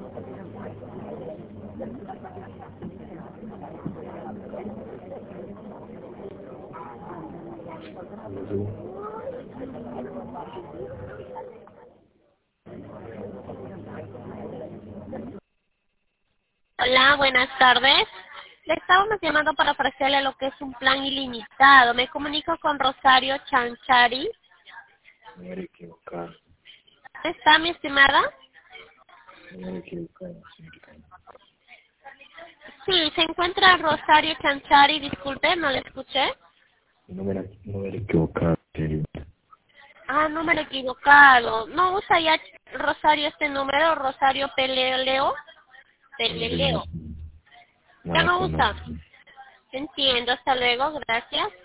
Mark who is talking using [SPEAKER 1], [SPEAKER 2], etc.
[SPEAKER 1] Hola, buenas tardes. Le estábamos llamando para ofrecerle lo que es un plan ilimitado. Me comunico con Rosario Chanchari.
[SPEAKER 2] Me hubiera equivocado.
[SPEAKER 1] ¿Dónde está, mi estimada?
[SPEAKER 2] Me hubiera equivocado, señorita.
[SPEAKER 1] Sí, se encuentra Rosario Chanchari. Disculpe, no le escuché.
[SPEAKER 2] No me hubiera equivocado, señorita.
[SPEAKER 1] Ah, número equivocado. ¿No usa ya Rosario este número? Rosario Peleleo. Peleleo.
[SPEAKER 2] No
[SPEAKER 1] Ya
[SPEAKER 2] la
[SPEAKER 1] no usa.
[SPEAKER 2] conozco.
[SPEAKER 1] Entiendo. Hasta luego. Gracias.